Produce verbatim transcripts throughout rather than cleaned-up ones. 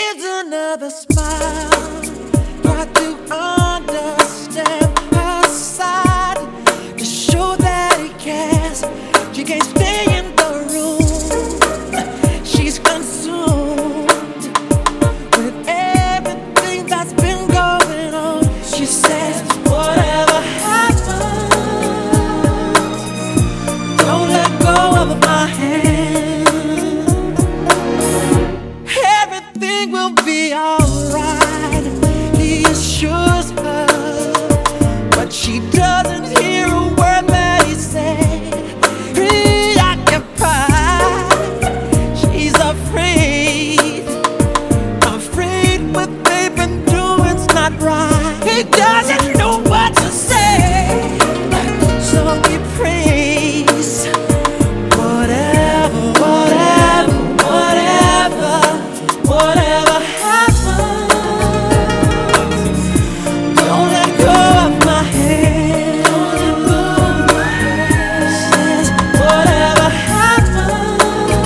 needs another smile. Try to understand her side to show that he cares. She can't stay in the room. She's consumed with everything that's been going on. She says, whatever happens, don't let go of my hand. Everything will be alright, he assures her, but she doesn't hear a word that he said. Preoccupied, she's afraid, afraid what they've been doing's not right. He doesn't know what to say, so he prays. Whatever, whatever, whatever, whatever happens, don't let go of my hand. Don't let go of my hand. Says, whatever happens,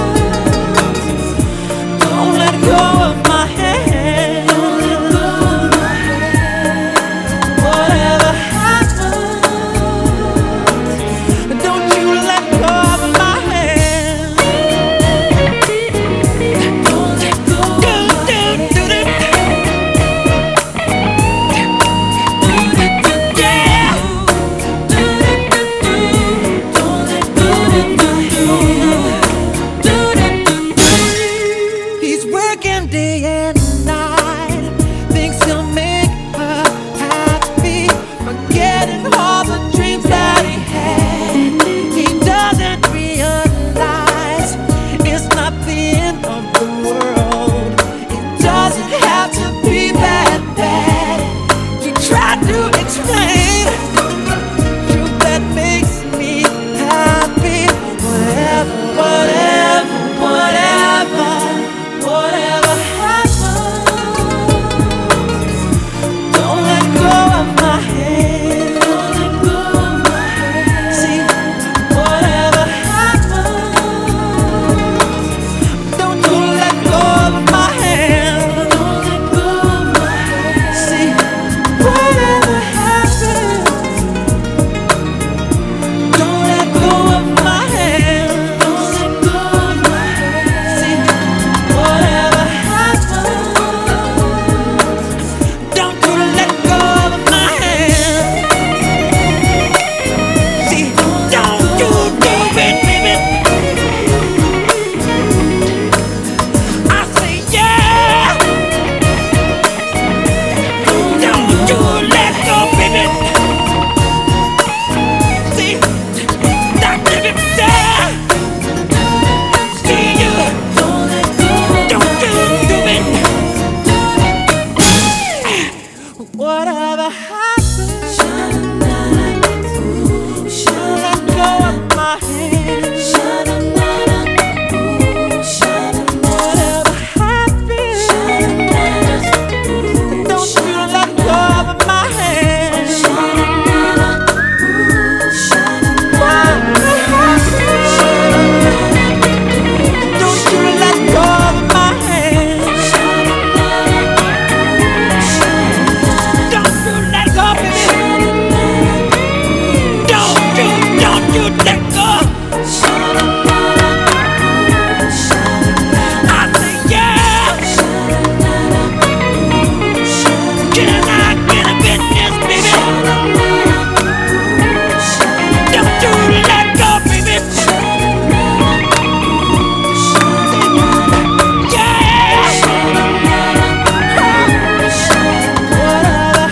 don't let go of my hand. Don't let go of my hand. Whatever happens, don't you let go of my hand. Don't let go of my hand. Do, do, do, do. Yeah. Do, do, do, do. Don't let go of my hand. Do, do, do, do. He's working day and night, thinks he'll make her happy, forgetting all the dreams that he had. He doesn't realize it's not the end of the world. It doesn't have to be that bad. He tried to explain truth that makes me happy. Whatever, whatever, whatever, whatever happens, don't let go of my hand. Don't let go of my hand. See, whatever happens, don't you let go of my hand. Don't let go of my hand. See, whatever happens, don't let go of my hand. Don't let go of my hand. See, whatever happens, don't you let go of my hand. See, don't you do it, baby. I say yeah. Don't you let go, baby. See, that baby there. See you. Don't let go. Don't you do it. Whatever happens, don't let go of my hand. Whatever happens, don't you let go of my hand. Whatever happens, don't you let go of my hand. Don't you let go, baby. Don't you, don't you let go. I say yeah. Can I get a business, baby? Don't you let go, baby. Yeah. Whatever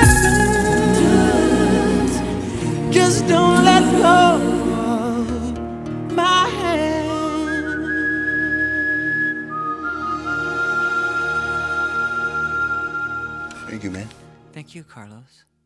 happens, just don't let go of my hand. Thank you, man. Thank you, Carlos.